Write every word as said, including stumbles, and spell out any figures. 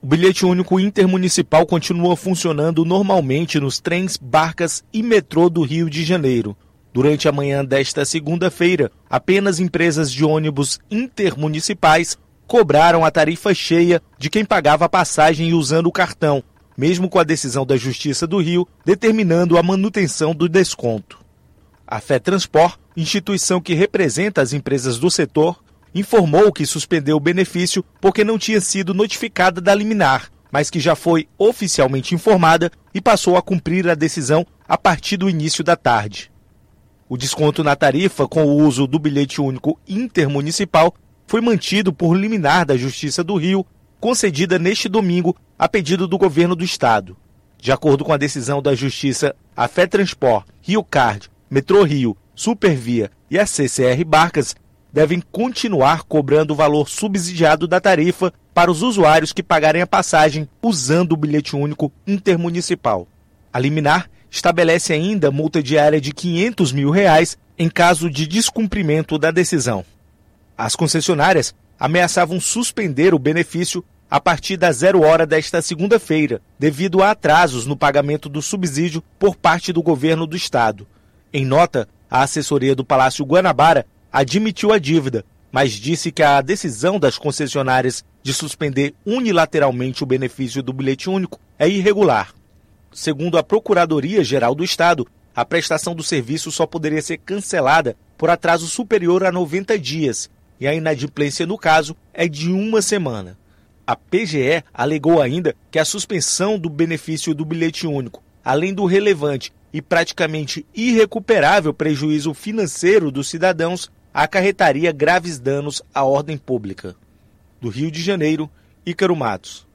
O bilhete único intermunicipal continua funcionando normalmente nos trens, barcas e metrô do Rio de Janeiro. Durante a manhã desta segunda-feira, apenas empresas de ônibus intermunicipais cobraram a tarifa cheia de quem pagava a passagem usando o cartão, mesmo com a decisão da Justiça do Rio determinando a manutenção do desconto. A FETranspor, instituição que representa as empresas do setor, informou que suspendeu o benefício porque não tinha sido notificada da liminar, mas que já foi oficialmente informada e passou a cumprir a decisão a partir do início da tarde. O desconto na tarifa com o uso do bilhete único intermunicipal foi mantido por liminar da Justiça do Rio, concedida neste domingo a pedido do governo do estado. De acordo com a decisão da Justiça, a FETranspor, RioCard, Metrô Rio, Supervia e a C C R Barcas devem continuar cobrando o valor subsidiado da tarifa para os usuários que pagarem a passagem usando o bilhete único intermunicipal. A liminar estabelece ainda multa diária de quinhentos mil reais em caso de descumprimento da decisão. As concessionárias ameaçavam suspender o benefício a partir da zero hora desta segunda-feira, devido a atrasos no pagamento do subsídio por parte do governo do estado. Em nota, a assessoria do Palácio Guanabara admitiu a dívida, mas disse que a decisão das concessionárias de suspender unilateralmente o benefício do bilhete único é irregular. Segundo a Procuradoria-Geral do Estado, a prestação do serviço só poderia ser cancelada por atraso superior a noventa dias, e a inadimplência no caso é de uma semana. A P G E alegou ainda que a suspensão do benefício do bilhete único, além do relevante e praticamente irrecuperável prejuízo financeiro dos cidadãos, acarretaria graves danos à ordem pública. Do Rio de Janeiro, Ícaro Matos.